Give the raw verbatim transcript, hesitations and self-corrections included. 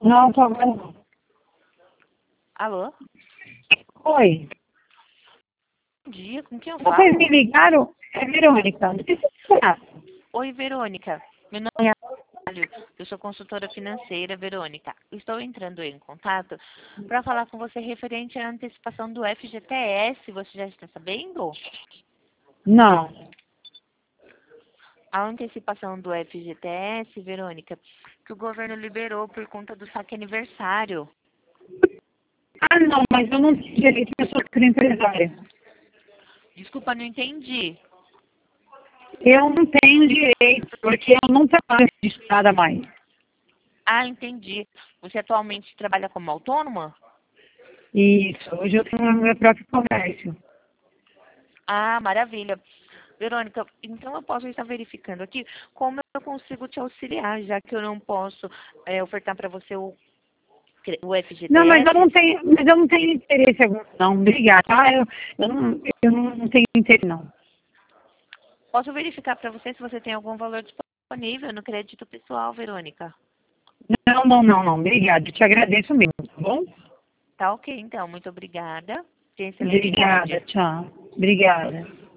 Não, tô agora não. Alô? Oi. Bom dia, com quem eu Vocês falo? me ligaram? É Verônica. O que você acha? Oi, Verônica. Meu nome é Amália. Eu sou consultora financeira, Verônica. Estou entrando em contato para falar com você referente à antecipação do F G T S. Você já está sabendo? Não. A antecipação do F G T S, Verônica, que o governo liberou por conta do saque aniversário. Ah, não, mas eu não tenho direito, eu sou empresária. Desculpa, não entendi. Eu não tenho direito, porque eu não trabalho registrada mais. Ah, entendi. Você atualmente trabalha como autônoma? Isso, hoje eu tenho meu próprio comércio. Ah, maravilha. Verônica, então eu posso estar verificando aqui como eu consigo te auxiliar, já que eu não posso é, ofertar para você o, o Não, mas eu F G T S. não tenho, mas eu não tenho interesse agora, não. Obrigada, tá? Eu, eu, não, eu não tenho interesse, não. Posso verificar para você se você tem algum valor disponível no crédito pessoal, Verônica? Não, não, não, não. Obrigada. Eu te agradeço mesmo, tá bom? Tá ok, então. Muito obrigada. Tenha excelente Obrigada, tarde. tchau. Obrigada.